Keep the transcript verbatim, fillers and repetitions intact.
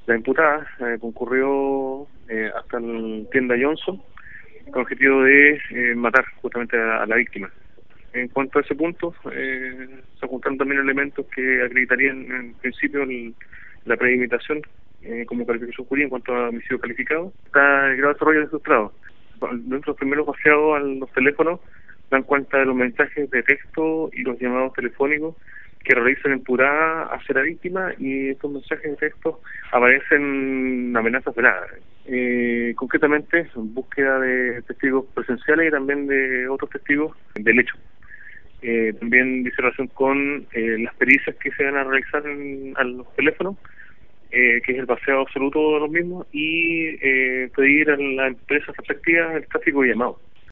La imputada eh, concurrió eh, hasta la tienda Johnson con objetivo de eh, matar justamente a, a la víctima. En cuanto a ese punto, eh, se juntaron también elementos que acreditarían en principio el, la premeditación eh, como calificación jurídica en cuanto a homicidio calificado. Está el grado de desarrollo de frustrado. Dentro de los primeros vaciados a los teléfonos dan cuenta de los mensajes de texto y los llamados telefónicos que realizan imputada hacia la víctima, y estos mensajes de texto aparecen amenazas veladas. Eh, concretamente, búsqueda de testigos presenciales y también de otros testigos del hecho. Eh, también dice relación con eh, las pericias que se van a realizar en, a los teléfonos, eh, que es el vaciado absoluto de los mismos, y eh, pedir a la empresa respectiva el tráfico de llamados.